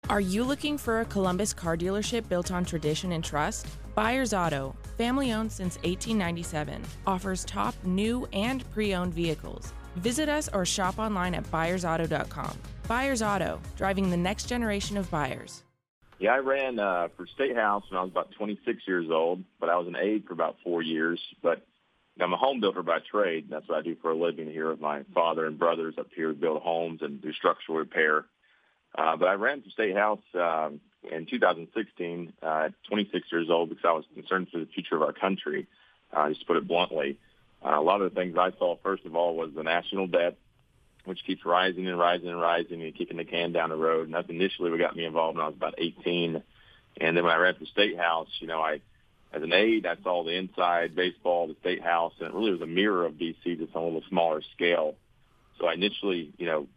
Are you looking for a Columbus car dealership built on tradition and trust? Byers Auto, family owned since 1897, offers top new and pre-owned vehicles. Visit us or shop online at byersauto.com. Byers Auto, driving the next generation of buyers. Yeah, I ran for State House when I was about 26 years old, but I was an aide for about 4 years. But I'm a home builder by trade, and that's what I do for a living here with my father and brothers up here. We build homes and do structural repair. But I ran for State House in 2016 at 26 years old because I was concerned for the future of our country, just to put it bluntly. A lot of the things I saw, first of all, was the national debt, which keeps rising and rising and rising and kicking the can down the road. And that's initially what got me involved when I was about 18. And then when I ran for State House, as an aide, I saw the inside baseball, the State House, and it really was a mirror of D.C., just on a little smaller scale. So I initially,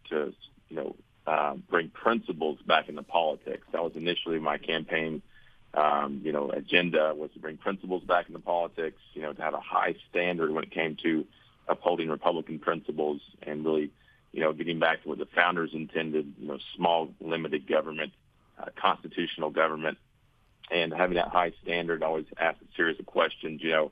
bring principles back into politics. That was initially my campaign, agenda, was to bring principles back into politics, to have a high standard when it came to upholding Republican principles and really, getting back to what the founders intended, small, limited government, constitutional government, and having that high standard. Always ask a series of questions, is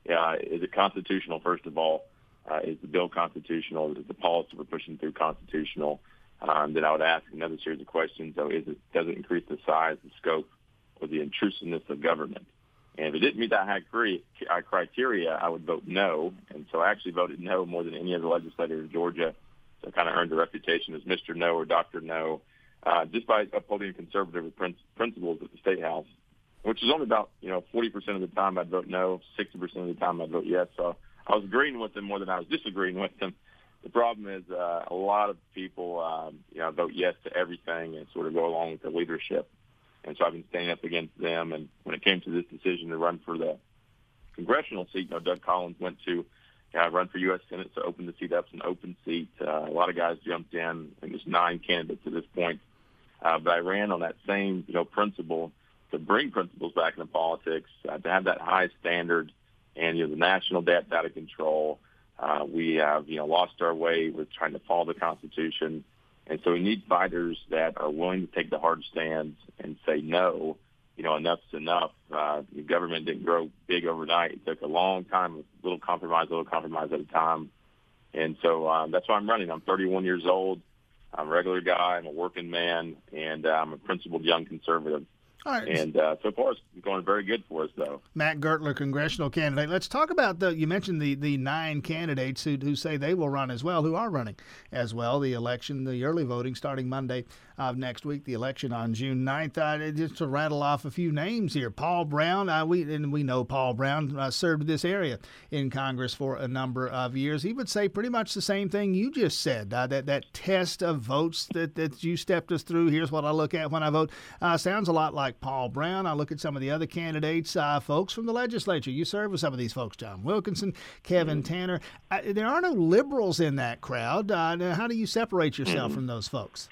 it constitutional, first of all? Is the bill constitutional? Is the policy we're pushing through constitutional? Then I would ask another series of questions. So does it increase the size, the scope, or the intrusiveness of government? And if it didn't meet that high criteria, I would vote no. And so I actually voted no more than any other legislator in Georgia. So I kind of earned a reputation as Mr. No or Dr. No, just by upholding conservative principles at the State House, which is only about, 40% of the time I'd vote no, 60% of the time I'd vote yes. So I was agreeing with them more than I was disagreeing with them. The problem is a lot of people, vote yes to everything and sort of go along with the leadership. And so I've been standing up against them. And when it came to this decision to run for the congressional seat, Doug Collins went to run for U.S. Senate, so open the seat up. It's an open seat. A lot of guys jumped in. I think there's 9 candidates at this point. But I ran on that same, principle to bring principles back into politics, to have that high standard. And, the national debt's out of control. We have, lost our way with trying to follow the Constitution. And so we need fighters that are willing to take the hard stands and say no, enough's enough. The government didn't grow big overnight. It took a long time, little compromise at a time. And so that's why I'm running. I'm 31 years old. I'm a regular guy. I'm a working man, and I'm a principled young conservative. All right. And so far, it's going very good for us, though. Matt Gertler, congressional candidate. Let's talk about you mentioned the 9 candidates who say they will run as well, who are running as well. The election, the early voting starting Monday of next week, the election on June 9th. Just to rattle off a few names here. Paul Brown, we know Paul Brown served this area in Congress for a number of years. He would say pretty much the same thing you just said, that test of votes that you stepped us through. Here's what I look at when I vote. Sounds a lot like Paul Brown. I look at some of the other candidates, folks from the legislature. You serve with some of these folks, John Wilkinson, Kevin Tanner. There are no liberals in that crowd. How do you separate yourself from those folks?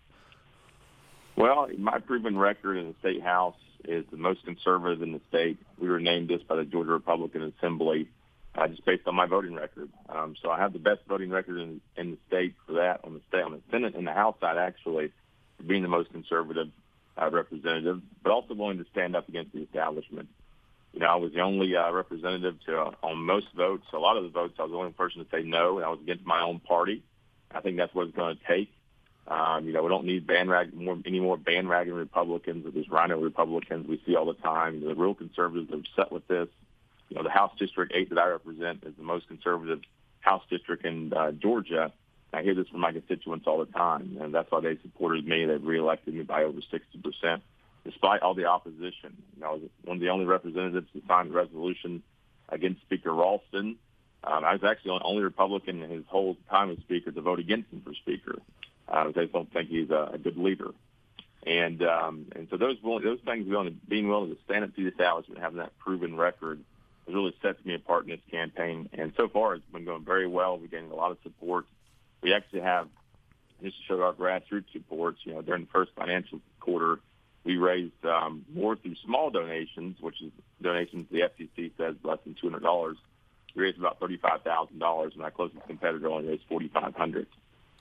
Well, my proven record in the State House is the most conservative in the state. We were named this by the Georgia Republican Assembly just based on my voting record. So I have the best voting record in the state for that on the Senate and the House side, actually, for being the most conservative representative, but also willing to stand up against the establishment. I was the only representative on most votes. A lot of the votes, I was the only person to say no, and I was against my own party. I think that's what it's going to take. We don't need any more bandwagon Republicans or these rhino Republicans we see all the time. The real conservatives are upset with this. The House District 8 that I represent is the most conservative House district in Georgia. I hear this from my constituents all the time, and that's why they supported me. They've reelected me by over 60%, despite all the opposition. I was one of the only representatives to sign the resolution against Speaker Ralston. I was actually the only Republican in his whole time as Speaker to vote against him for Speaker. They don't think he's a good leader. And so those things, being willing to stand up to the establishment, having that proven record, has really sets me apart in this campaign. And so far, it's been going very well. We're getting a lot of support. We actually have, just to show our grassroots supports, during the first financial quarter, we raised more through small donations, which is donations the FCC says less than $200. We raised about $35,000, and my closest competitor only raised $4,500.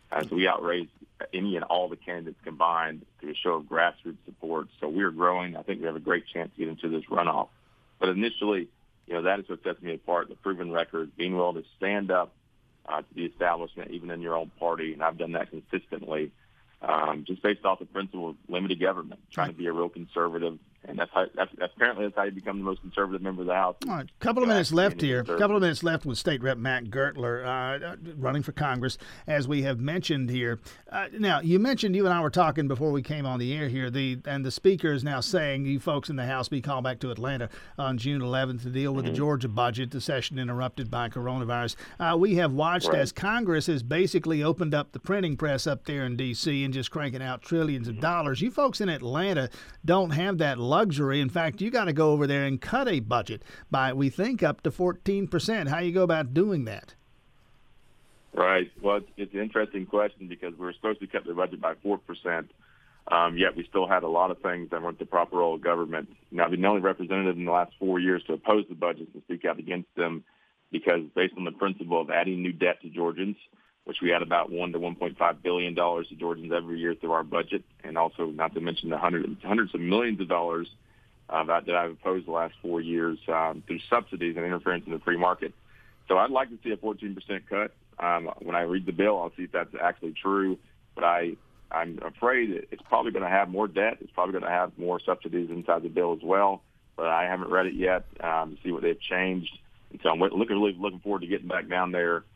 So we outraised any and all the candidates combined through a show of grassroots support. So we're growing. I think we have a great chance to get into this runoff. But initially, that is what sets me apart, the proven record, being willing to stand up to the establishment, even in your own party, and I've done that consistently, just based off the principle of limited government, trying to be a real conservative. And apparently that's how you become the most conservative member of the House. All right, couple of minutes left here. A couple of minutes left with State Rep Matt Gertler running for Congress, as we have mentioned here. Now, you mentioned, you and I were talking before we came on the air here, and the Speaker is now saying, you folks in the House be called back to Atlanta on June 11th to deal with the Georgia budget, the session interrupted by coronavirus. We have watched as Congress has basically opened up the printing press up there in D.C. and just cranking out trillions of dollars. You folks in Atlanta don't have that luxury. In fact, you got to go over there and cut a budget by, we think, up to 14%. How you go about doing that? Right. Well, it's an interesting question because we were supposed to cut the budget by 4%, yet we still had a lot of things that weren't the proper role of government. Now, I've been the only representative in the last 4 years to oppose the budgets and speak out against them because based on the principle of adding new debt to Georgians, which we add about $1 to $1.5 billion to Georgians every year through our budget, and also not to mention the hundreds of millions of dollars that I've opposed the last 4 years through subsidies and interference in the free market. So I'd like to see a 14% cut. When I read the bill, I'll see if that's actually true. But I'm afraid it's probably going to have more debt. It's probably going to have more subsidies inside the bill as well. But I haven't read it yet to see what they've changed. And so I'm really looking forward to getting back down there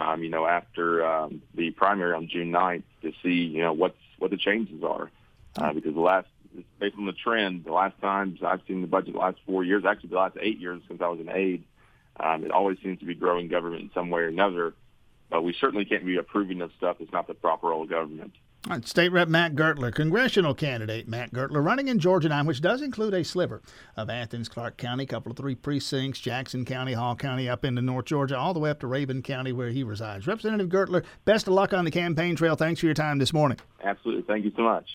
after the primary on June 9th to see, what the changes are. Because based on the trend, the last times I've seen the budget the last 4 years, actually the last 8 years since I was an aide, it always seems to be growing government in some way or another. But we certainly can't be approving of stuff that's not the proper role of government. All right, State Rep Matt Gertler, congressional candidate Matt Gertler, running in Georgia 9, which does include a sliver of Athens, Clark County, a couple of 3 precincts, Jackson County, Hall County, up into North Georgia, all the way up to Rabun County where he resides. Representative Gertler, best of luck on the campaign trail. Thanks for your time this morning. Absolutely. Thank you so much.